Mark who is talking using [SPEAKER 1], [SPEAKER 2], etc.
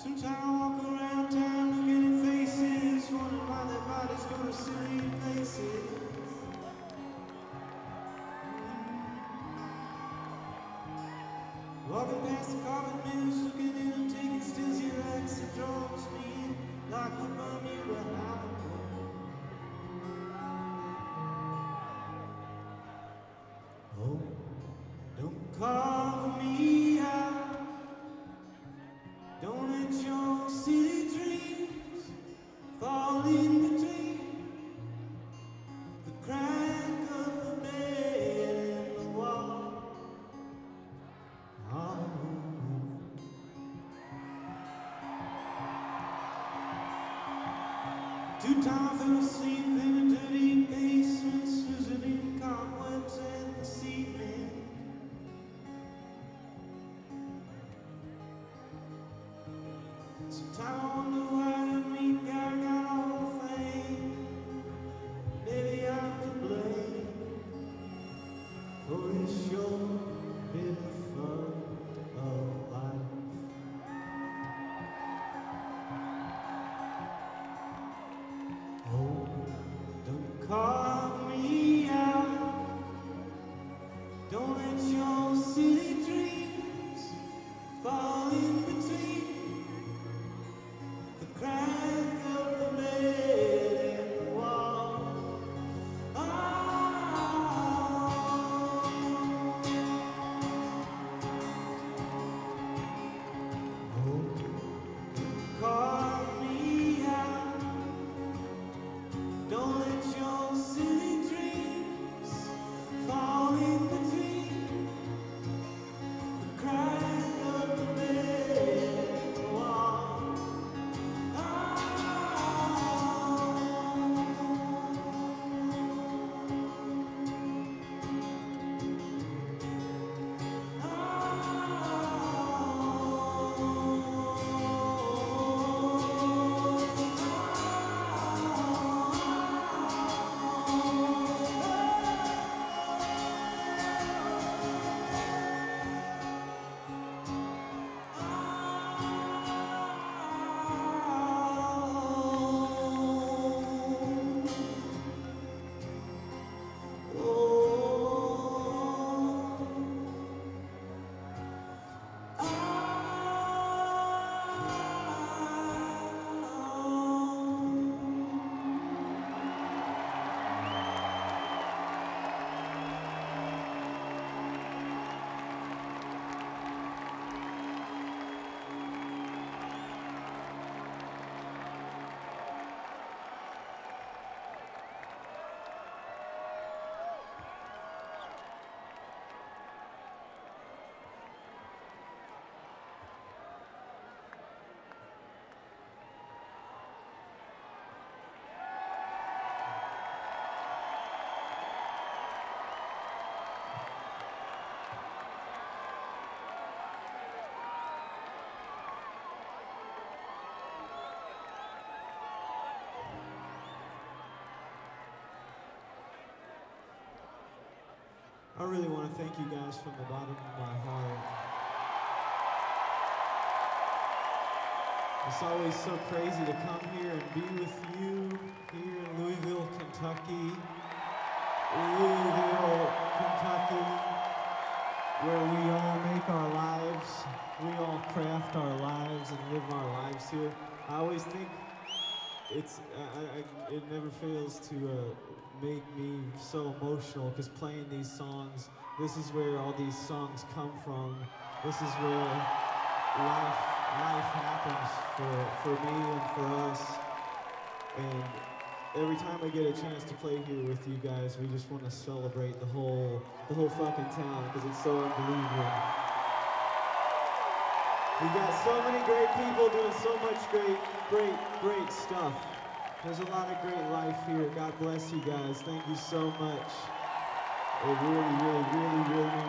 [SPEAKER 1] Sometimes I walk around town looking at faces, wondering why their bodies go to silly places. Walking past the carpet mills, looking in them, taking stills, your accent draws me in like a Bermuda highway. Oh, don't call me out. Don't let your silly dreams fall in between the crack of the bed and the wall. Oh. Two times fell asleep in a dirty basement, snoozing in cobwebs and the cement. Sometimes I wonder why me guy got all the fame. Maybe I'm to blame for this short bit of fun of life. Oh, don't call me out. Don't let your silly dreams fall in between the crack of the bed and the wall. Oh, don't call me out. Don't let your silly dreams fall in between the crack of the bed and the wall. I really want to thank you guys from the bottom of my heart. It's always so crazy to come here and be with you here in Louisville, Kentucky. Louisville, Kentucky, where we all make our lives, we all craft our lives and live our lives here. I always think it never fails to make me so emotional, because playing these songs, this is where all these songs come from. This is where life happens for me and for us. And every time I get a chance to play here with you guys, we just want to celebrate the whole fucking town, because it's so unbelievable. We got so many great people doing so much great stuff. There's a lot of great life here. God bless you guys. Thank you so much. It really